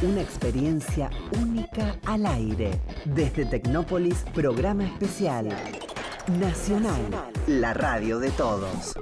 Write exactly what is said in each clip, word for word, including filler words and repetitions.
Una experiencia única al aire. Desde Tecnópolis, programa especial. Nacional, la radio de todos.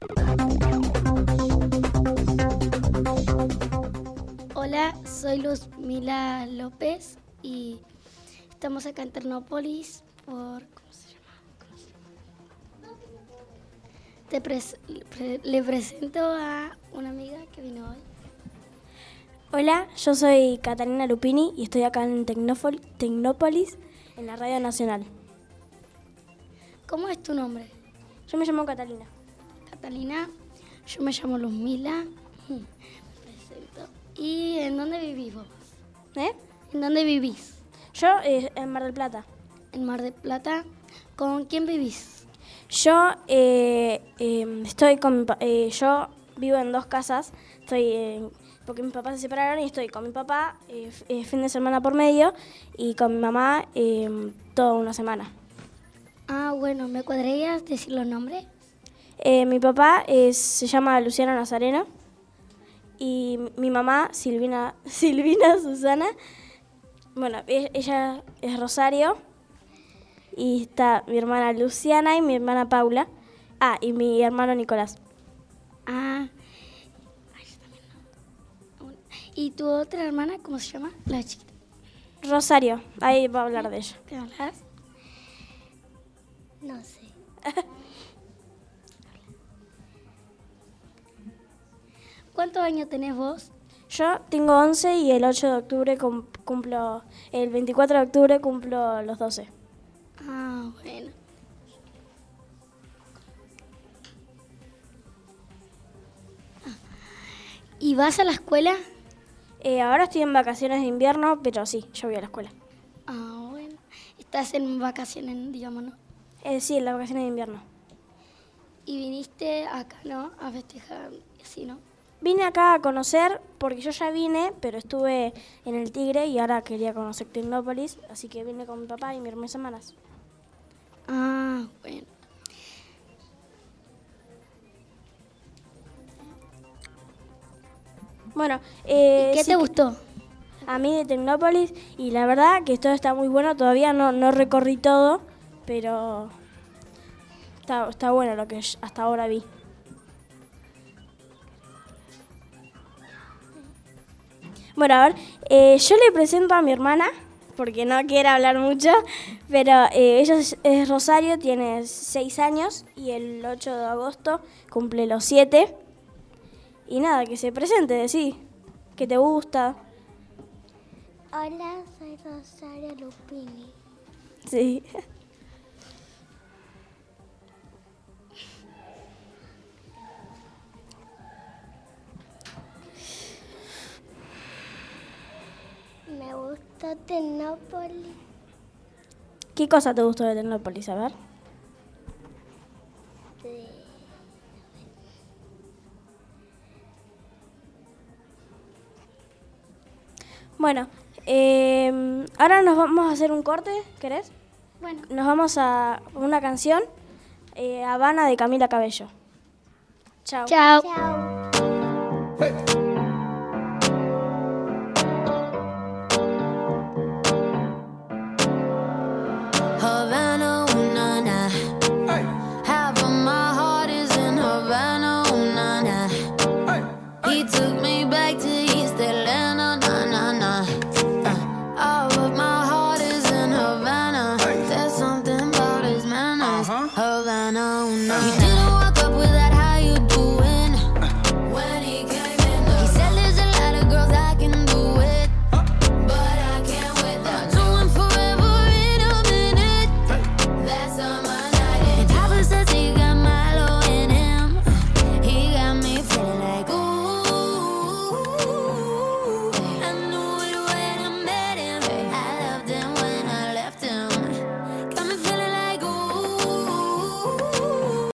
Hola, soy Luzmila López y estamos acá en Tecnópolis por... ¿Cómo se llama? ¿Cómo se llama? Te pres- pre- le presento a una amiga que vino hoy. Hola, yo soy Catalina Lupini y estoy acá en Tecnófol- Tecnópolis, en la Radio Nacional. ¿Cómo es tu nombre? Yo me llamo Catalina. Catalina, yo me llamo Luzmila. Me presento. ¿Y en dónde vivís vos? ¿Eh? ¿En dónde vivís? Yo eh, en Mar del Plata. En Mar del Plata. ¿Con quién vivís? Yo eh, eh, estoy con mi pa- eh, yo vivo en dos casas. Estoy eh, porque mis papás se separaron y estoy con mi papá eh, f- eh, fin de semana por medio y con mi mamá eh, toda una semana. Ah, bueno, ¿me podrías decir los nombres? Eh, mi papá es- se llama Luciano Nazareno y mi mamá Silvina Silvina Susana. Bueno, e- ella es Rosario y está mi hermana Luciana y mi hermana Paula. Ah, y mi hermano Nicolás. Ah. Ay, yo también no. ¿Y tu otra hermana, cómo se llama? La chiquita. Rosario, ahí va a hablar de ella. ¿Te hablas? No sé. ¿Cuántos años tenés vos? Yo tengo once y el ocho de octubre cum- cumplo, el veinticuatro de octubre cumplo los doce. Ah, bueno. Ah. ¿Y vas a la escuela? Eh, ahora estoy en vacaciones de invierno, pero sí, yo voy a la escuela. Ah, bueno. Estás en vacaciones, digamos, ¿no? Eh, sí, en las vacaciones de invierno. Y viniste acá, ¿no? A festejar, así, ¿no? Vine acá a conocer, porque yo ya vine, pero estuve en el Tigre y ahora quería conocer Tecnópolis, así que vine con mi papá y mis hermanas semanas. Ah, bueno. Bueno, eh, ¿Y qué sí te que- gustó? A mí de Tecnópolis, y la verdad que todo está muy bueno, todavía no, no recorrí todo, pero está, está bueno lo que hasta ahora vi. Bueno, a ver, eh, yo le presento a mi hermana, porque no quiere hablar mucho, pero eh, ella es, es Rosario, tiene seis años y el ocho de agosto cumple los siete. Y nada, que se presente, decí, que te gusta. Hola, soy Rosario Lupini. Sí. Me gusta Tecnópolis. ¿Qué cosa te gustó de Tecnópolis? A ver. De... Bueno, eh, ahora nos vamos a hacer un corte, ¿querés? Bueno. Nos vamos a una canción, eh, Habana de Camila Cabello. Chao. Chao. Chao.